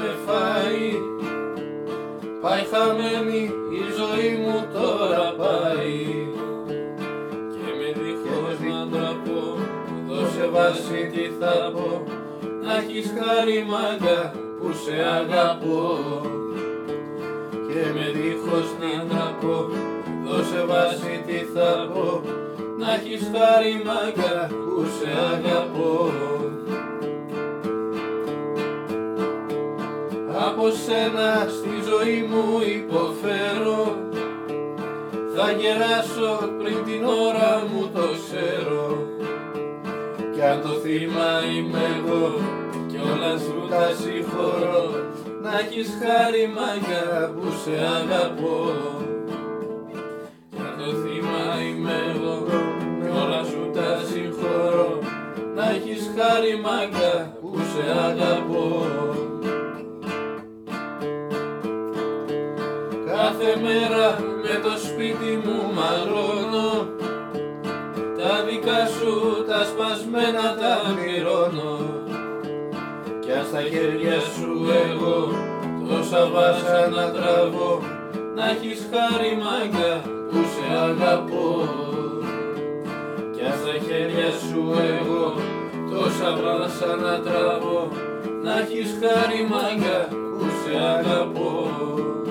με φάει. Πάει χαμένη η ζωή μου τώρα πάει. Και με δίχως να τραπώ, δώσε βάση τι θα πω. Να έχεις χάρη μάγκα που σε αγαπώ. Και με δίχως να τραπώ, δώσε βάση τι θα πω. Να έχεις χάρη μάγκα που σε αγαπώ. Από σένα στη ζωή μου υποφέρω. Θα γεράσω πριν την ώρα μου το ξέρω. Κι αν το θύμα είμαι εγώ κι όλα σου τα συγχωρώ. Να έχεις χάρη μάγκα που σε αγαπώ. Κι αν το θύμα είμαι εγώ κι όλα σου τα συγχωρώ. Να έχεις χάρη μάγκα που σε αγαπώ. Κάθε μέρα με το σπίτι μου μαλώνω. Τα δικά σου τα σπασμένα τα πληρώνω. Κι αν στα χέρια σου εγώ τόσα βάσανα τραβώ. Να έχεις χάρη μάγκα που σε αγαπώ. Κι αν στα χέρια σου εγώ τόσα βάσανα τραβώ. Να έχεις χάρη μάγκα που σε αγαπώ.